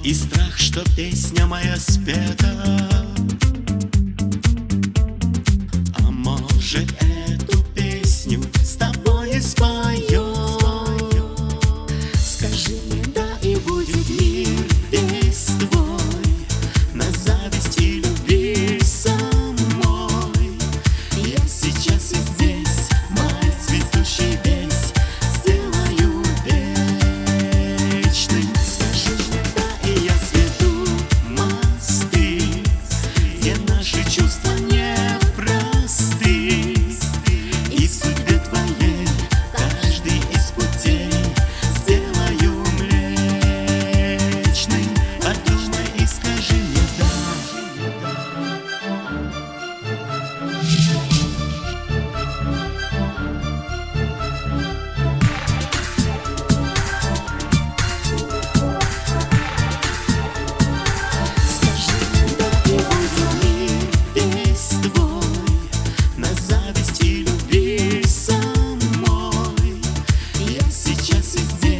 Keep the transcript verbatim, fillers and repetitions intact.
И страх, что песня моя спета. А может, эту песню с тобой и споем? Скажи мне да, и будет мир весь твой, на зависть и любви самой. Я сейчас и здесь май цветущий весь сделаю вечным. Скажи мне да, и я сведу мосты, где наши чувства непросты. И в судьбе твоей каждый из путей сделаю млечным. Подумай и скажи мне да. Скажи мне да, и будет мир весь твой, на зависть и любви самой. Я сейчас и здесь